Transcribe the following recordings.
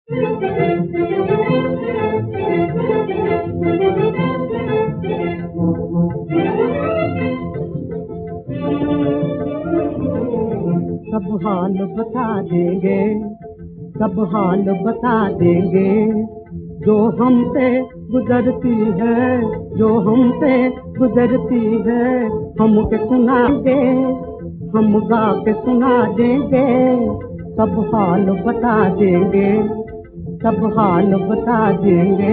सब हाल बता देंगे, सब हाल बता देंगे, जो हमसे गुजरती है, जो हमसे गुजरती है, हम के सुना दे, हम गा के सुना देंगे, सब हाल बता देंगे, सब हाल बता देंगे।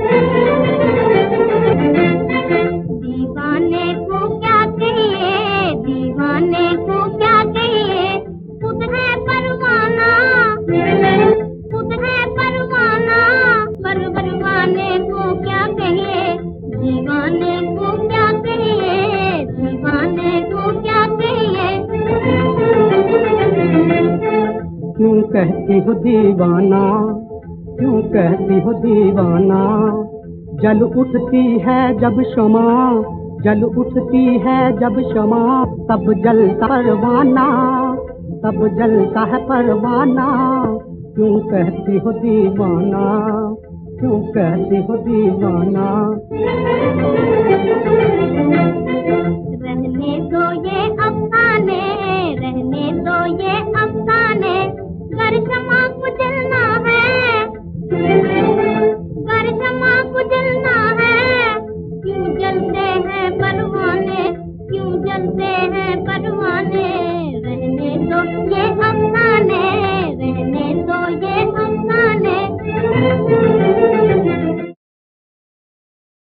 दीवाने को क्या कहिए, दीवाने को क्या कहिए, खुद है परवाना, खुद है परवाना, परवाने को क्या कहिए, दीवाने को क्या कहिए, दीवाने को क्या कहिए। क्यों कहती हो दीवाना, क्यों कहती हो दीवाना, जल उठती है जब शमा, जल उठती है जब शमा, तब जलता परवाना, तब जलता है परवाना। क्यों कहती हो दीवाना, क्यों कहती हो दीवाना। रहने दो ये अफसाने, रहने दो ये अफसाने, गर क्षमा को जलना है, गर क्षमा को जलना है, क्यों जलते हैं परवाने, क्यों जलते हैं परवाने। रहने दो ये